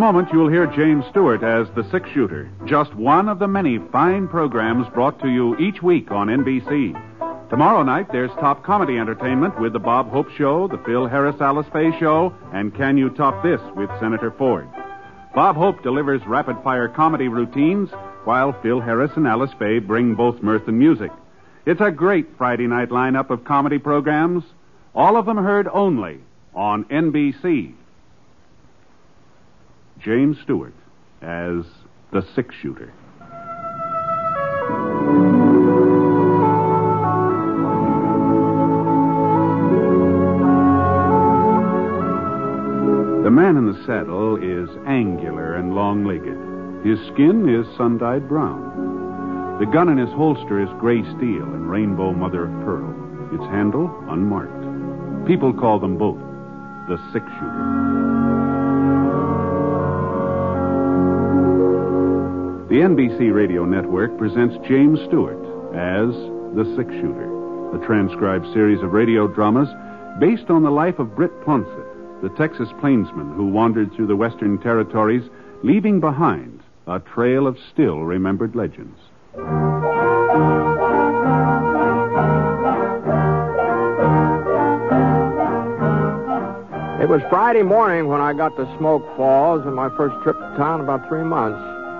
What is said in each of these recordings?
moment, you'll hear James Stewart as the six-shooter, just one of the many fine programs brought to you each week on NBC. Tomorrow night, there's top comedy entertainment with The Bob Hope Show, The Phil Harris-Alice Faye Show, and Can You Top This with Senator Ford. Bob Hope delivers rapid-fire comedy routines, while Phil Harris and Alice Faye bring both mirth and music. It's a great Friday night lineup of comedy programs, all of them heard only on NBC. James Stewart as the six-shooter. The man in the saddle is angular and long-legged. His skin is sun-dyed brown. The gun in his holster is gray steel and rainbow mother-of-pearl. Its handle unmarked. People call them both the six-shooter. The NBC Radio Network presents James Stewart as the six-shooter, a transcribed series of radio dramas based on the life of Britt Plonsett, the Texas plainsman who wandered through the Western Territories, leaving behind a trail of still-remembered legends. It was Friday morning when I got to Smoke Falls on my first trip to town in about 3 months.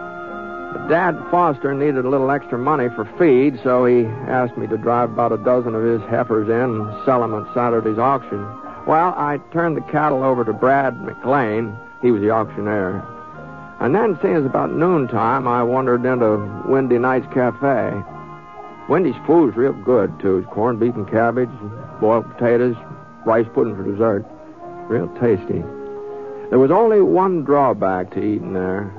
But Dad Foster needed a little extra money for feed, so he asked me to drive about a dozen of his heifers in and sell them at Saturday's auction. Well, I turned the cattle over to Brad McLean. He was the auctioneer. And then, seeing as about noontime, I wandered into Windy Night's Cafe. Windy's food was real good, too. Corned beef and cabbage, boiled potatoes, rice pudding for dessert. Real tasty. There was only one drawback to eating there.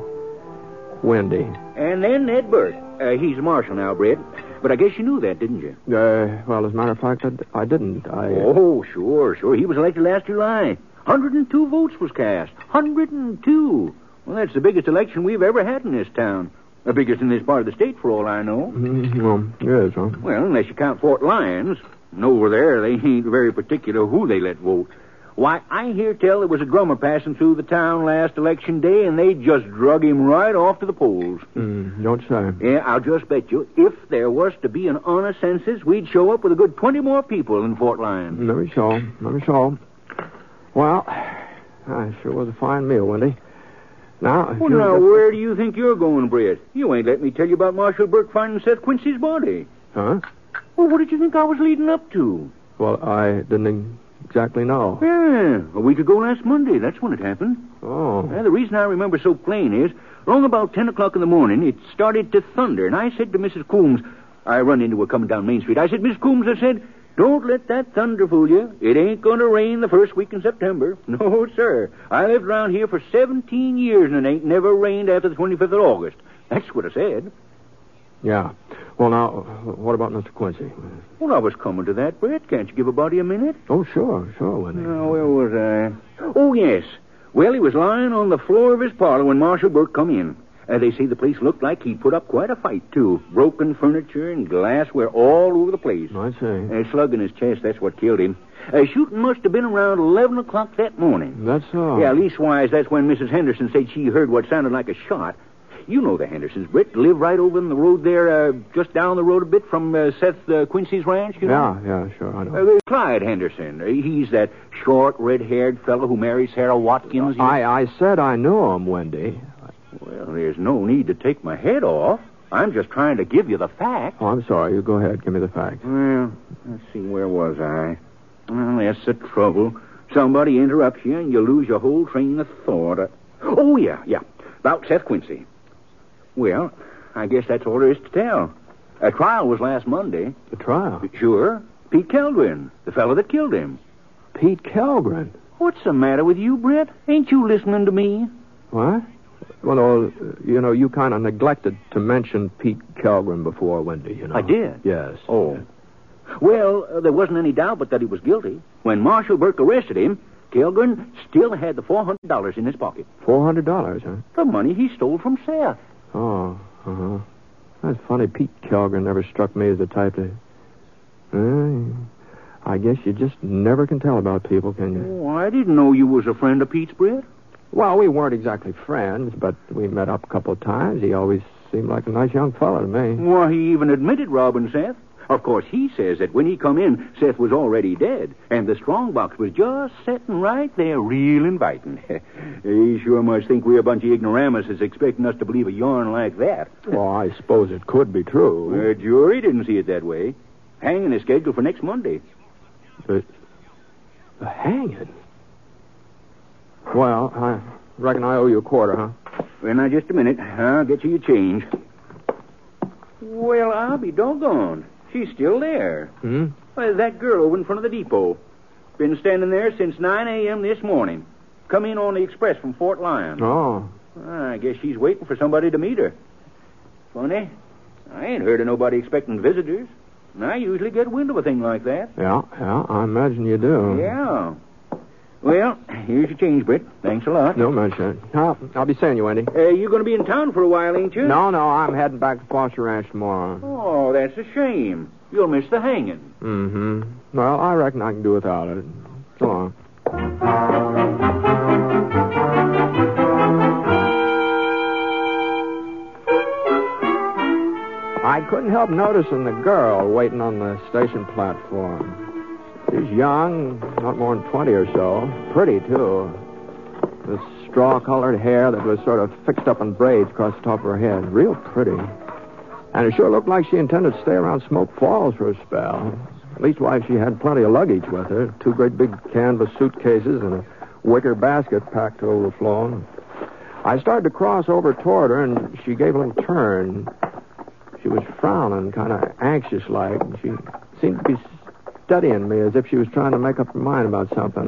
Windy. And then Ned Burt. He's a marshal now, Britt. But I guess you knew that, didn't you? Well, as a matter of fact, I didn't. Oh, sure. He was elected last July. 102 votes was cast. 102. Well, that's the biggest election we've ever had in this town. The biggest in this part of the state, for all I know. Well, yes, huh? Well, unless you count Fort Lyons. And over there, they ain't very particular who they let vote. Why, I hear tell there was a drummer passing through the town last election day, and they just drug him right off to the polls. Don't say. Yeah, I'll just bet you, if there was to be an honest census, we'd show up with a good 20 more people in Fort Lyons. Let me show. Well, it sure was a fine meal, Wendy. Now, where do you think you're going, Britt? You ain't let me tell you about Marshal Burke finding Seth Quincy's body. Huh? Well, what did you think I was leading up to? Well, I didn't exactly know. Yeah, a week ago last Monday. That's when it happened. Oh. The reason I remember so plain is, along about 10 o'clock in the morning, it started to thunder, and I said to Mrs. Coombs, I run into her coming down Main Street. I said, Miss Coombs, I said, don't let that thunder fool you. It ain't going to rain the first week in September. No, sir. I lived around here for 17 years, and it ain't never rained after the 25th of August. That's what I said. Yeah. Well, now, what about Mr. Quincy? Well, I was coming to that, Brett. Can't you give a body a minute? Oh, sure, Wendy. Now, where was I? Oh, yes. Well, he was lying on the floor of his parlor when Marshal Burke come in. They say the place looked like he'd put up quite a fight, too. Broken furniture and glassware all over the place. I see. A slug in his chest, that's what killed him. Shooting must have been around 11 o'clock that morning. That's so. Yeah, leastwise, that's when Mrs. Henderson said she heard what sounded like a shot. You know the Hendersons, Britt. Live right over in the road there, just down the road a bit from Seth Quincy's ranch, you know? Yeah, sure, I know. Clyde Henderson. He's that short, red-haired fellow who married Sarah Watkins. I said I knew him, Wendy. Well, there's no need to take my head off. I'm just trying to give you the facts. Oh, I'm sorry. You go ahead. Give me the facts. Well, let's see. Where was I? Well, that's the trouble. Somebody interrupts you, and you lose your whole train of thought. Oh, yeah. About Seth Quincy. Well, I guess that's all there is to tell. A trial was last Monday. The trial? Sure. Pete Kellgren, the fellow that killed him. Pete Kellgren? What's the matter with you, Brett? Ain't you listening to me? What? Well, you kind of neglected to mention Pete Kellgren before, Wendy, you know. I did? Yes. Oh. Well, there wasn't any doubt but that he was guilty. When Marshal Burke arrested him, Kellgren still had the $400 in his pocket. $400, huh? The money he stole from Seth. Oh, uh-huh. That's funny. Pete Kellgren never struck me as the type to... I guess you just never can tell about people, can you? Oh, I didn't know you was a friend of Pete's, Britt. Well, we weren't exactly friends, but we met up a couple of times. He always seemed like a nice young fellow to me. Well, he even admitted robbing Seth. Of course, he says that when he come in, Seth was already dead, and the strongbox was just sitting right there, real inviting. He sure must think we're a bunch of ignoramuses expecting us to believe a yarn like that. Well, I suppose it could be true. The jury didn't see it that way. Hanging is scheduled for next Monday. The hanging? Well, I reckon I owe you a quarter, huh? Well, now, just a minute. I'll get you your change. Well, I'll be doggone. She's still there. Hmm? Well, that girl over in front of the depot. Been standing there since 9 a.m. this morning. Come in on the express from Fort Lyon. Oh. I guess she's waiting for somebody to meet her. Funny. I ain't heard of nobody expecting visitors. And I usually get wind of a thing like that. Yeah, I imagine you do. Yeah. Well, here's your change, Britt. Thanks a lot. No mention. I'll be seeing you, Wendy. You're going to be in town for a while, ain't you? No, I'm heading back to Foster Ranch tomorrow. Oh, that's a shame. You'll miss the hanging. Mm-hmm. Well, I reckon I can do without it. So long. I couldn't help noticing the girl waiting on the station platform. She's young, not more than 20 or so. Pretty, too. With straw-colored hair that was sort of fixed up in braids across the top of her head. Real pretty. And it sure looked like she intended to stay around Smoke Falls for a spell. At least why she had plenty of luggage with her. 2 great big canvas suitcases and a wicker basket packed to overflowing. I started to cross over toward her, and she gave a little turn. She was frowning, kind of anxious-like. She seemed to be studying me as if she was trying to make up her mind about something.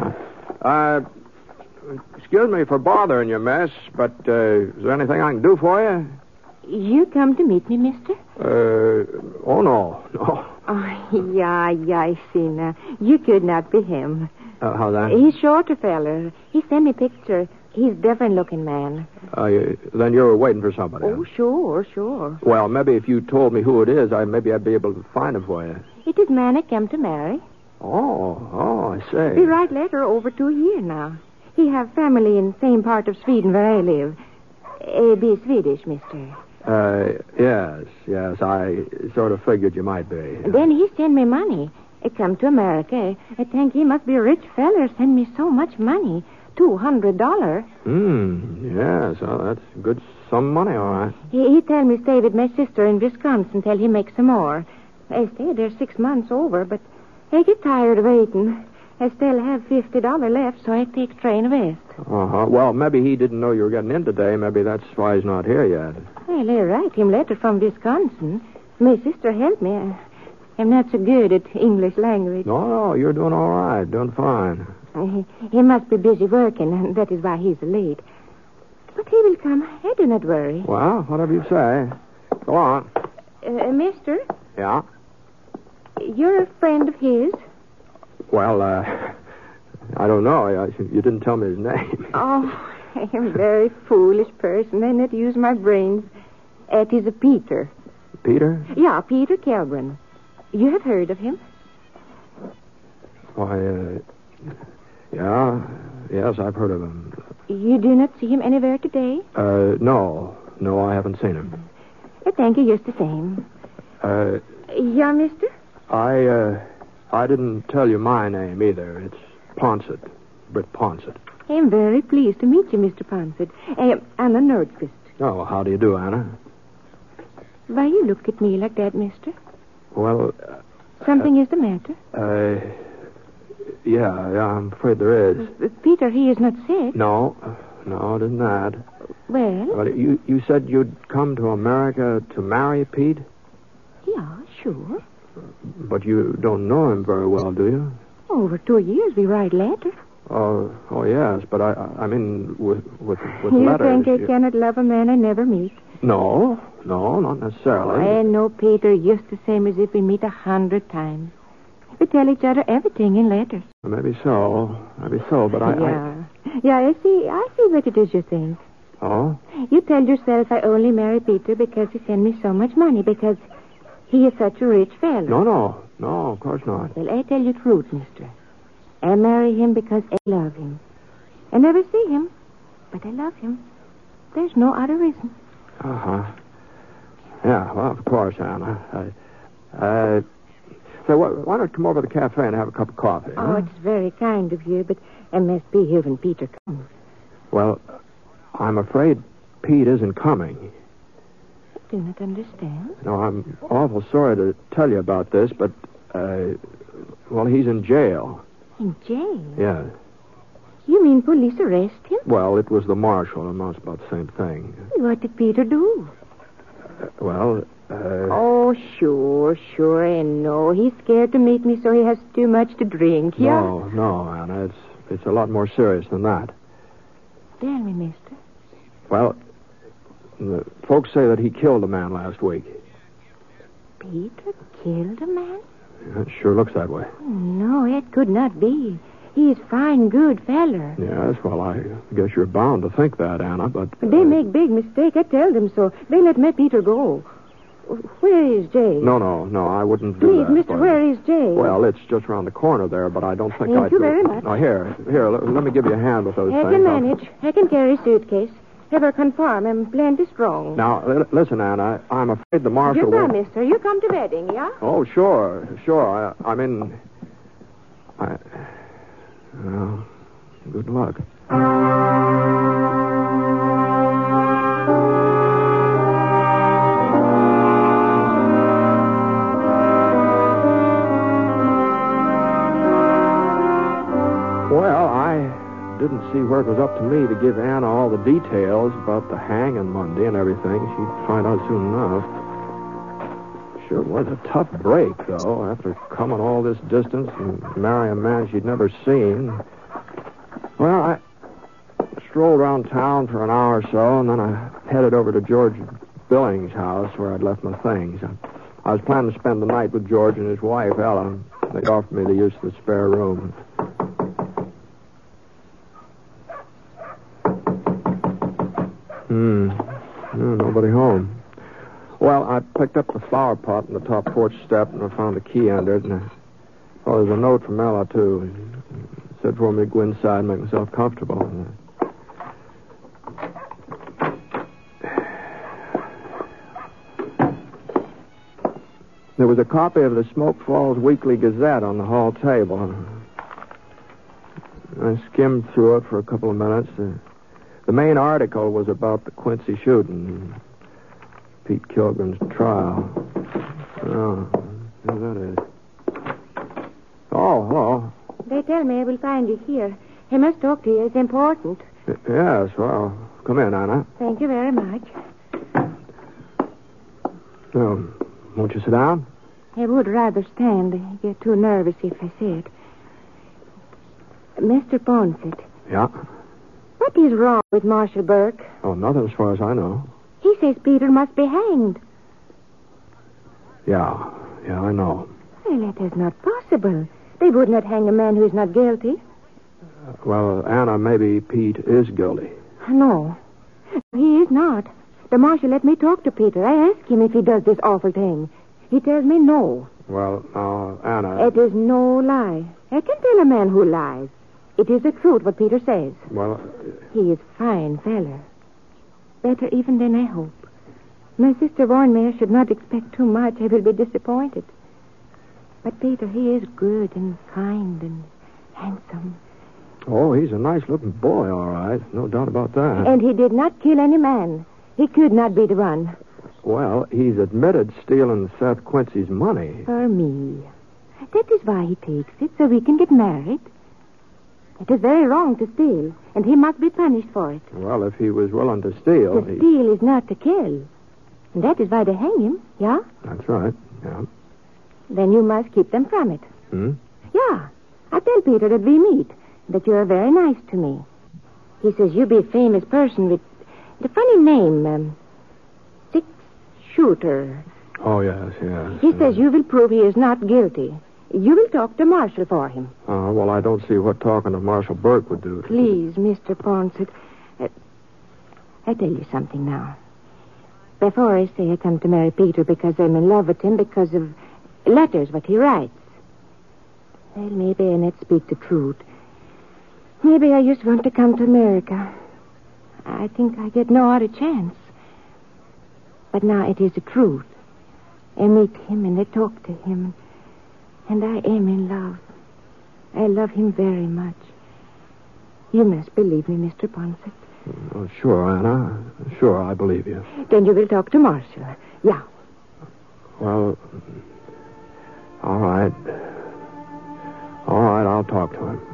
Excuse me for bothering you, miss, but is there anything I can do for you? You come to meet me, mister? Oh, no. Oh, yeah, I see now. You could not be him. How's that? He's shorter feller. He sent me picture. He's different-looking man. Then you're waiting for somebody. Oh, sure. Well, maybe if you told me who it is, maybe I'd be able to find him for you. It is man I come to marry. Oh, I see. He write letter over 2 years now. He have family in same part of Sweden where I live. Be Swedish, mister. Yes, I sort of figured you might be. Then he send me money. I come to America. I think he must be a rich feller, send me so much money. $200. Yes, well, that's a good sum of money, all right. He tell me stay with my sister in Wisconsin till he makes some more. I stayed there 6 months over, but I get tired of waiting. I still have $50 left, so I take train west. Uh-huh. Well, maybe he didn't know you were getting in today. Maybe that's why he's not here yet. Well, I write him letter from Wisconsin. My sister helped me. I'm not so good at English language. No, you're doing all right. Doing fine. He must be busy working, and that is why he's late. But he will come. I do not worry. Well, whatever you say. Go on. Mister? Yeah? You're a friend of his? Well, I don't know. You didn't tell me his name. Oh, I am a very foolish person. I not use my brains. It is a Peter. Peter? Yeah, Peter Kelbrin. You have heard of him? Why, yes, I've heard of him. You do not see him anywhere today? No, I haven't seen him. Thank you, just the same. Yeah, mister? I didn't tell you my name either. It's Ponsett. Britt Ponsett. I am very pleased to meet you, Mr. Ponsett. Anna Nordquist. Oh, how do you do, Anna? Why you look at me like that, mister? Well... Something is the matter? Yeah, I'm afraid there is. Peter, he is not sick. No, it isn't that. Well? But you said you'd come to America to marry Pete? Yeah, sure. But you don't know him very well, do you? Over 2 years, we write letters. Oh, yes, but I mean, with you letters... think I cannot love a man I never meet? No, not necessarily. I know Peter just the same as if we meet 100 times. We tell each other everything in letters. Maybe so, but Yeah, I see what it is you think. Oh? You tell yourself I only marry Peter because he sent me so much money, because he is such a rich fellow. No, of course not. Well, I tell you the truth, mister. I marry him because I love him. I never see him, But I love him. There's no other reason. Uh-huh. Yeah, well, of course, Anna. So why don't you come over to the cafe and have a cup of coffee? Oh, huh? it's very kind of you, but I must be here when Peter comes. Well, I'm afraid Pete isn't coming. I do not understand. No, I'm awful sorry to tell you about this, but, well, he's in jail. In jail? Yeah. You mean police arrest him? Well, it was the marshal. Amounts about the same thing. What did Peter do? Oh, sure, I know. He's scared to meet me, so he has too much to drink. Yeah? No, Anna. It's a lot more serious than that. Tell me, mister. Well, the folks say that he killed a man last week. Peter killed a man? Yeah, it sure looks that way. No, it could not be. He's fine, good feller. Yes, well, I guess you're bound to think that, Anna, but... They make big mistake. I tell them so. They let my Peter go. Where is Jay? No, I wouldn't do Please, that. mister, where is Jay? Well, it's just around the corner there, but I don't think Thank you very much. No, here, let me give you a hand with those I things. can manage. I can carry suitcase. Ever confirm I'm plenty strong. Now, listen, Anna, I'm afraid the marshal Goodbye, will... mister. You come to wedding, yeah? Oh, sure. Well, good luck. Well, I didn't see where it was up to me to give Anna all the details about the hanging Monday and everything. She'd find out soon enough. Sure was a tough break, though, after coming all this distance and marrying a man she'd never seen. Well, I strolled around town for an hour or so, and then I headed over to George Billings' house where I'd left my things. I was planning to spend the night with George and his wife, Ellen. They'd offered me the use of the spare room. No, nobody home. Well, I picked up the flower pot on the top porch step, and I found the key under it, and there's a note from Ella, too. It said for me to go inside and make myself comfortable. There was a copy of the Smoke Falls Weekly Gazette on the hall table. I skimmed through it for a couple of minutes. The main article was about the Quincy shooting. Pete Kilgren's trial. Oh, there that is. Oh, hello. They tell me I will find you here. I must talk to you. It's important. Yes, well, come in, Anna. Thank you very much. Won't you sit down? I would rather stand. I get too nervous if I sit. Mr. Ponsett. Yeah? What is wrong with Marshal Burke? Oh, nothing as far as I know. He says Peter must be hanged. Yeah, I know. Well, that is not possible. They would not hang a man who is not guilty. Well, Anna, maybe Pete is guilty. No, he is not. The marshal let me talk to Peter. I asked him if he does this awful thing. He tells me no. Well, now, Anna... It is no lie. I can tell a man who lies. It is the truth what Peter says. Well... He is fine feller. Better even than I hope. My sister warned me I should not expect too much. I will be disappointed. But Peter, he is good and kind and handsome. Oh, he's a nice-looking boy, all right. No doubt about that. And he did not kill any man. He could not be the one. Well, he's admitted stealing Seth Quincy's money. For me. That is why he takes it, so we can get married. It is very wrong to steal, and he must be punished for it. Well, if he was willing to steal... To steal is not to kill. And that is why they hang him, yeah? That's right, yeah. Then you must keep them from it. Yeah. I tell Peter that we meet, that you are very nice to me. He says you be a famous person with the funny name, Six Shooter. Oh, yes. He says you will prove he is not guilty. You will talk to Marshal for him. Well, I don't see what talking to Marshal Burke would do. Please, Mr. Ponsett. I tell you something now. Before I say I come to marry Peter because I'm in love with him because of letters what he writes. Well, maybe I not speak the truth. Maybe I just want to come to America. I think I get no other chance. But now it is the truth. I meet him and I talk to him. And I am in love. I love him very much. You must believe me, Mr. Ponsett. Oh, sure, Anna. Sure, I believe you. Then you will talk to Marshall. Yeah. Well, all right. All right, I'll talk to him.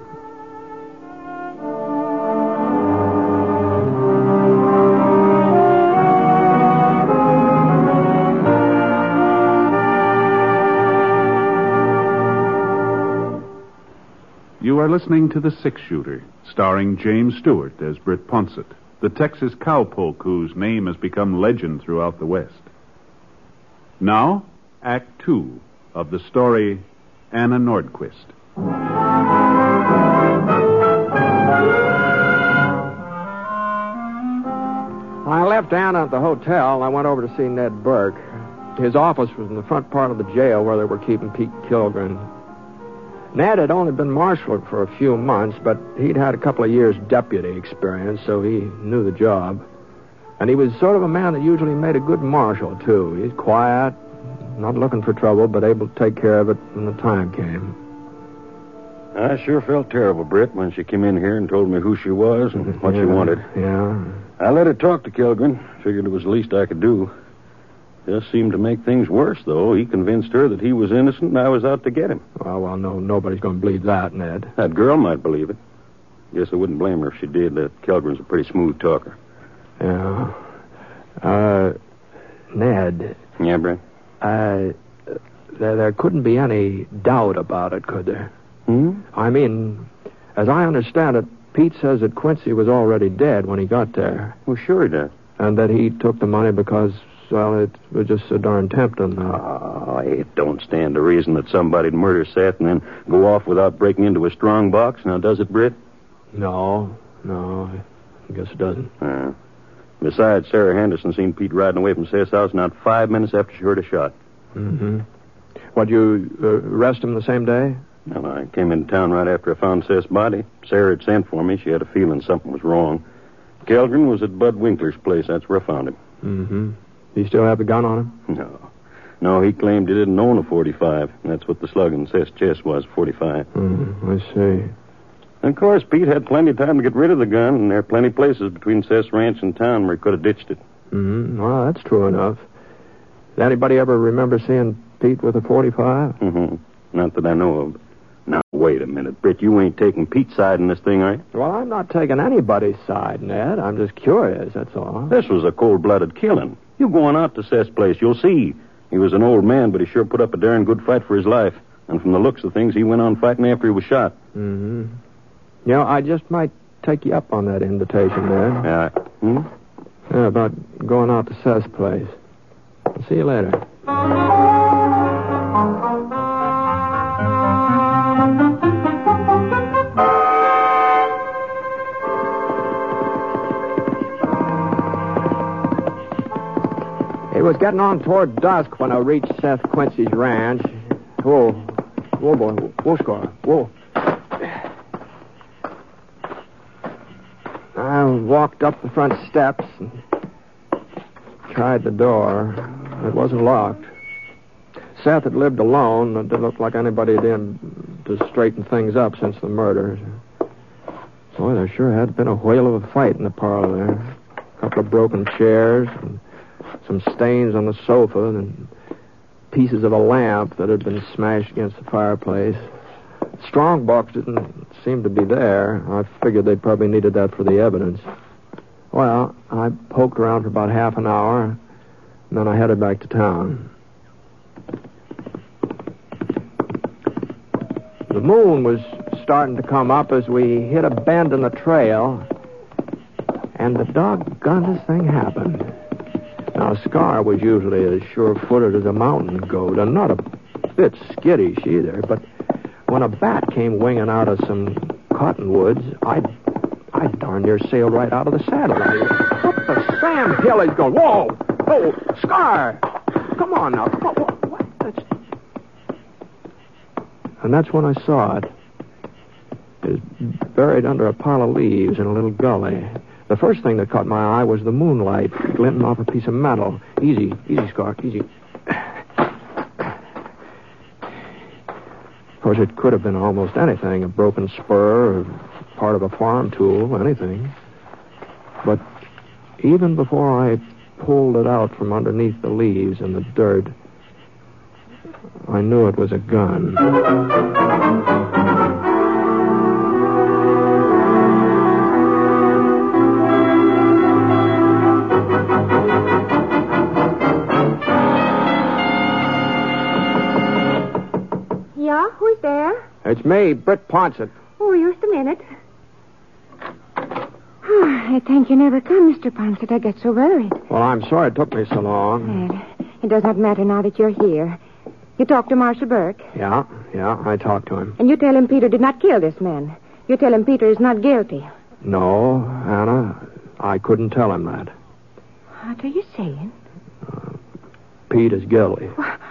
You are listening to The Six-Shooter, starring James Stewart as Britt Ponsett, the Texas cowpoke whose name has become legend throughout the West. Now, Act 2 of the story Anna Nordquist. I left Anna at the hotel. I went over to see Ned Burke. His office was in the front part of the jail where they were keeping Pete Kilgren. Ned had only been marshaled for a few months, but he'd had a couple of years deputy experience, so he knew the job. And he was sort of a man that usually made a good marshal, too. He's quiet, not looking for trouble, but able to take care of it when the time came. I sure felt terrible, Britt, when she came in here and told me who she was and what she wanted. Yeah. I let her talk to Kilgren. Figured it was the least I could do. Just seemed to make things worse, though. He convinced her that he was innocent and I was out to get him. Well, no, nobody's going to believe that, Ned. That girl might believe it. Guess I wouldn't blame her if she did. That Kilgren's a pretty smooth talker. Yeah. Ned. Yeah, Britt? There couldn't be any doubt about it, could there? I mean, as I understand it, Pete says that Quincy was already dead when he got there. Well, sure he did. And that he took the money because, well, it was just so darn tempting. It don't stand to reason that somebody'd murder Seth and then go off without breaking into a strong box. Now, does it, Britt? No, I guess it doesn't. Besides, Sarah Henderson seen Pete riding away from Seth's house not 5 minutes after she heard a shot. Mm-hmm. What, you arrest him the same day? Well, I came into town right after I found Seth's body. Sarah had sent for me. She had a feeling something was wrong. Kilgren was at Bud Winkler's place. That's where I found him. Mm-hmm. Do you still have the gun on him? No, he claimed he didn't own a .45. That's what the slug in Seth's chest was, .45. I see. And of course, Pete had plenty of time to get rid of the gun, and there are plenty of places between Seth's ranch and town where he could have ditched it. Mm-hmm. Well, that's true enough. Did anybody ever remember seeing Pete with a .45? Mm-hmm. Not that I know of. Now, wait a minute, Britt. You ain't taking Pete's side in this thing, are you? Well, I'm not taking anybody's side, Ned. I'm just curious, that's all. This was a cold-blooded killing. You going out to Seth's place, you'll see. He was an old man, but he sure put up a darn good fight for his life. And from the looks of things, he went on fighting after he was shot. Mm-hmm. You know, I just might take you up on that invitation, Ned. Yeah, about going out to Seth's place. I'll see you later. It was getting on toward dusk when I reached Seth Quincy's ranch. Whoa, boy. Whoa, Scar. Whoa. I walked up the front steps and tried the door. It wasn't locked. Seth had lived alone. It didn't look like anybody had in to straighten things up since the murder. Boy, there sure had been a whale of a fight in the parlor there. A couple of broken chairs and some stains on the sofa and pieces of a lamp that had been smashed against the fireplace. Strong box didn't seem to be there. I figured they probably needed that for the evidence. Well, I poked around for about half an hour, and then I headed back to town. The moon was starting to come up as we hit a bend in the trail, and the doggonest thing happened. Now, Scar was usually as sure-footed as a mountain goat, and not a bit skittish either, but when a bat came winging out of some cottonwoods, I darn near sailed right out of the saddle. What the Sam Hill is going? Whoa! Oh, Scar! Come on now. What? And that's when I saw it. It was buried under a pile of leaves in a little gully. The first thing that caught my eye was the moonlight glinting off a piece of metal. Easy, Scark, easy. Of course, it could have been almost anything, a broken spur or part of a farm tool, anything. But even before I pulled it out from underneath the leaves and the dirt, I knew it was a gun. Yeah, who's there? It's me, Britt Ponsett. Oh, just a minute. I thank you never come, Mr. Ponsett. I get so worried. Well, I'm sorry it took me so long. Well, it does not matter now that you're here. You talked to Marshal Burke. Yeah, I talked to him. And you tell him Peter did not kill this man. You tell him Peter is not guilty. No, Anna, I couldn't tell him that. What are you saying? Pete is guilty.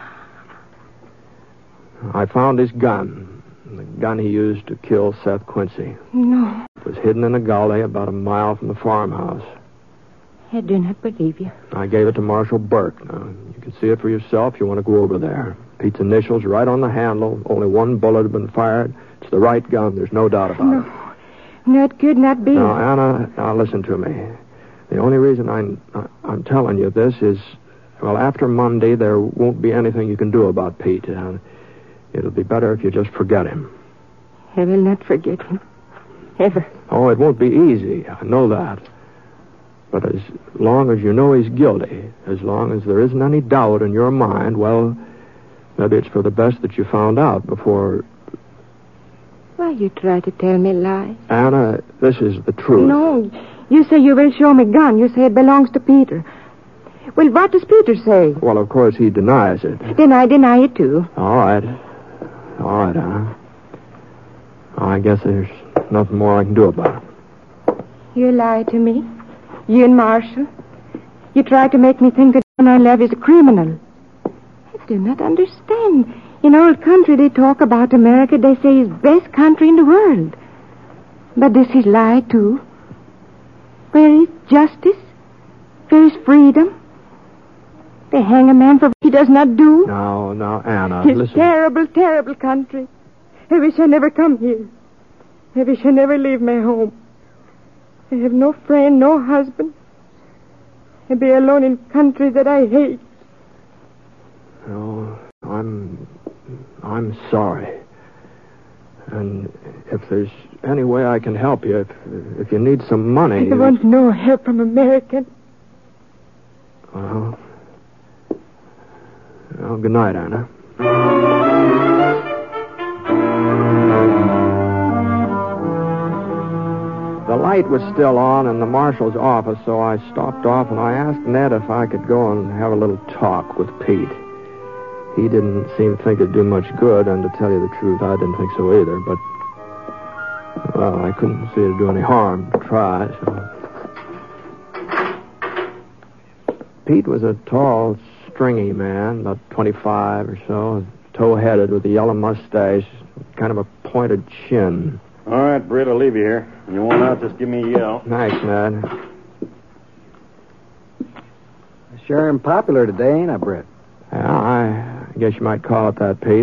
I found his gun. The gun he used to kill Seth Quincy. No. It was hidden in a gully about a mile from the farmhouse. I do not believe you. I gave it to Marshal Burke. Now, you can see it for yourself. You want to go over there. Pete's initials right on the handle. Only one bullet had been fired. It's the right gun. There's no doubt about it. No, it could not be. Now, Anna, now listen to me. The only reason I'm telling you this is, well, after Monday, there won't be anything you can do about Pete. It'll be better if you just forget him. I will not forget him. Ever. Oh, it won't be easy. I know that. But as long as you know he's guilty, as long as there isn't any doubt in your mind, well, maybe it's for the best that you found out before... Why you try to tell me lies? Anna, this is the truth. No, you say you will show me gun. You say it belongs to Peter. Well, what does Peter say? Well, of course, he denies it. Then I deny it, too. All right, Anna. I guess there's nothing more I can do about it. You lied to me. You and Marshall. You tried to make me think that the man I love is a criminal. I do not understand. In our country, they talk about America. They say it's the best country in the world. But this is lie, too. Where is justice? Where is freedom? They hang a man for what he does not do. Now, Anna, This listen. terrible, terrible country. I wish I never come here. I wish I never leave my home. I have no friend, no husband. I be alone in country that I hate. Oh, I'm sorry. And if there's any way I can help you, if you need some money... I want no help from American. Well, good night, Anna. The light was still on in the marshal's office, so I stopped off and I asked Ned if I could go and have a little talk with Pete. He didn't seem to think it'd do much good, and to tell you the truth, I didn't think so either, but, well, I couldn't see it'd do any harm to try, so... Pete was a tall, stringy man, about 25 or so, tow-headed with a yellow mustache, kind of a pointed chin. All right, Britt, I'll leave you here. When you want out, just give me a yell. Thanks, Ned. Sure am popular today, ain't I, Britt? Yeah, I guess you might call it that, Pete.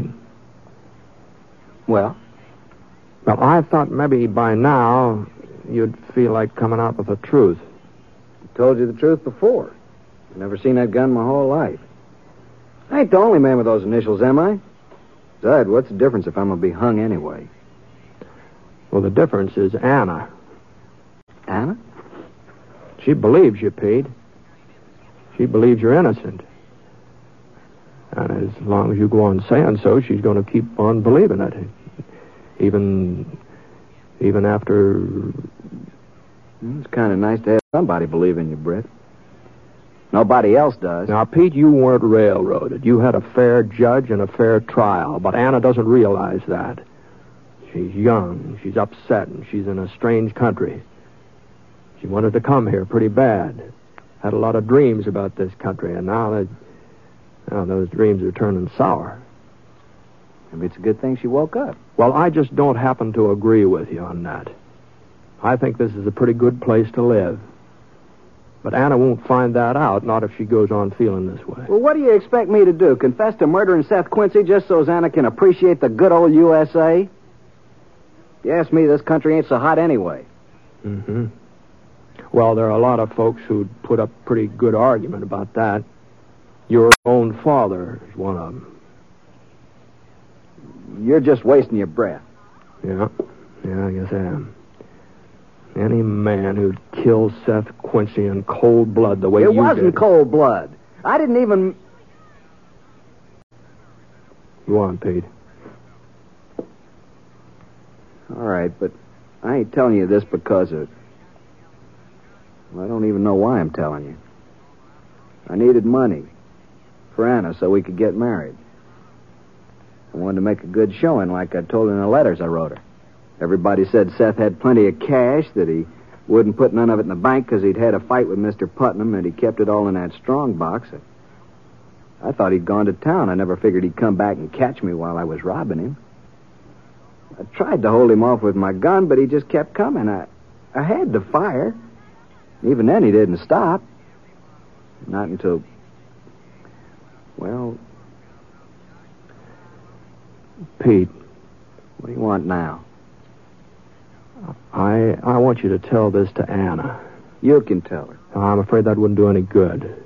Well? Well, I thought maybe by now you'd feel like coming out with the truth. I told you the truth before. I've never seen that gun my whole life. I ain't the only man with those initials, am I? Besides, what's the difference if I'm going to be hung anyway? Well, the difference is Anna. Anna? She believes you, Pete. She believes you're innocent. And as long as you go on saying so, she's going to keep on believing it. Even after... It's kind of nice to have somebody believe in you, Britt. Nobody else does. Now, Pete, you weren't railroaded. You had a fair judge and a fair trial, but Anna doesn't realize that. She's young, she's upset, and she's in a strange country. She wanted to come here pretty bad. Had a lot of dreams about this country, and now those dreams are turning sour. Maybe it's a good thing she woke up. Well, I just don't happen to agree with you on that. I think this is a pretty good place to live. But Anna won't find that out, not if she goes on feeling this way. Well, what do you expect me to do? Confess to murdering Seth Quincy just so Anna can appreciate the good old USA? If you ask me, this country ain't so hot anyway. Mm-hmm. Well, there are a lot of folks who'd put up pretty good argument about that. Your own father is one of them. You're just wasting your breath. Yeah, I guess I am. Any man who'd kill Seth Quincy in cold blood the way you did... It wasn't cold blood. I didn't even... Go on, Pete. All right, but I ain't telling you this because of... Well, I don't even know why I'm telling you. I needed money for Anna so we could get married. I wanted to make a good showing like I told her in the letters I wrote her. Everybody said Seth had plenty of cash, that he wouldn't put none of it in the bank because he'd had a fight with Mr. Putnam, and he kept it all in that strong box. I thought he'd gone to town. I never figured he'd come back and catch me while I was robbing him. I tried to hold him off with my gun, but he just kept coming. I had to fire. Even then, he didn't stop. Not until... Well... Pete. What do you want now? I want you to tell this to Anna. You can tell her. I'm afraid that wouldn't do any good.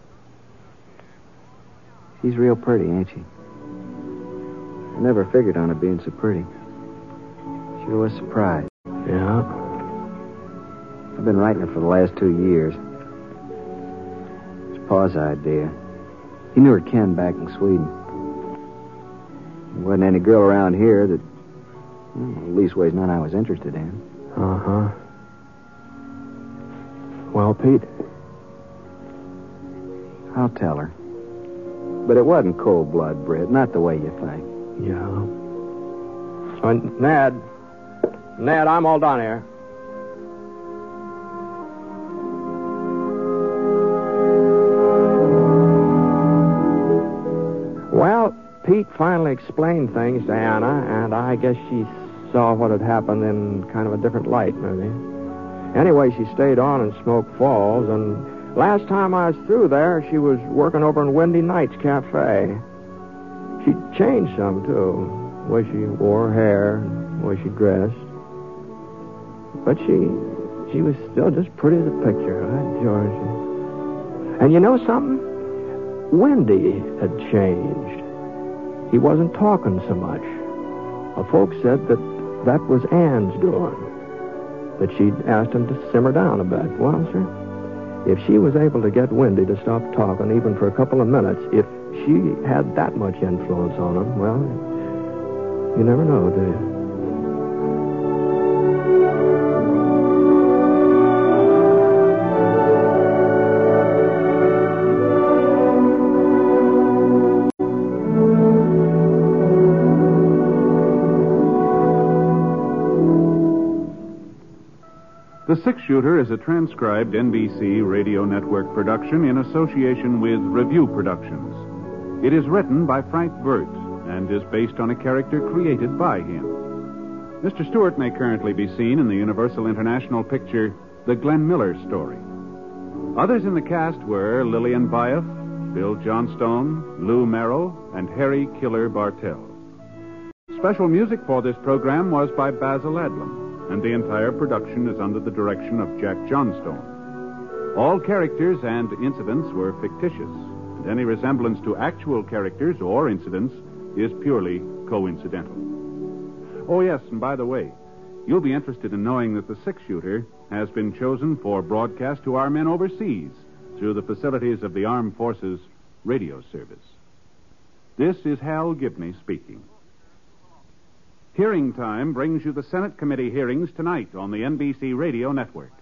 She's real pretty, ain't she? I never figured on her being so pretty. Sure was surprised. Yeah? I've been writing her for the last 2 years. It's Pa's idea. He knew her Ken back in Sweden. There wasn't any girl around here that... Well, leastways none I was interested in. Uh-huh. Well, Pete? I'll tell her. But it wasn't cold blood, Britt. Not the way you think. Yeah. So, Ned, I'm all done here. Well, Pete finally explained things to Anna, and I guess she saw what had happened in kind of a different light, maybe. Anyway, she stayed on in Smoke Falls, and last time I was through there, she was working over in Windy Nights Cafe. She changed some, too. The way she wore her hair, the way she dressed. But she was still just pretty as a picture, huh, George? And you know something? Windy had changed. He wasn't talking so much. Folks said that was Ann's doing. That she'd asked him to simmer down a bit. Well, sir, if she was able to get Windy to stop talking even for a couple of minutes, if she had that much influence on him, well, you never know, do you? The Six Shooter is a transcribed NBC Radio Network production in association with Review Productions. It is written by Frank Burt and is based on a character created by him. Mr. Stewart may currently be seen in the Universal International picture The Glenn Miller Story. Others in the cast were Lillian Buyeff, Bill Johnstone, Lou Merrill, and Harry Killer Bartell. Special music for this program was by Basil Adlam, and the entire production is under the direction of Jack Johnstone. All characters and incidents were fictitious, and any resemblance to actual characters or incidents is purely coincidental. Oh, yes, and by the way, you'll be interested in knowing that the Six Shooter has been chosen for broadcast to our men overseas through the facilities of the Armed Forces Radio Service. This is Hal Gibney speaking. Hearing Time brings you the Senate committee hearings tonight on the NBC Radio Network.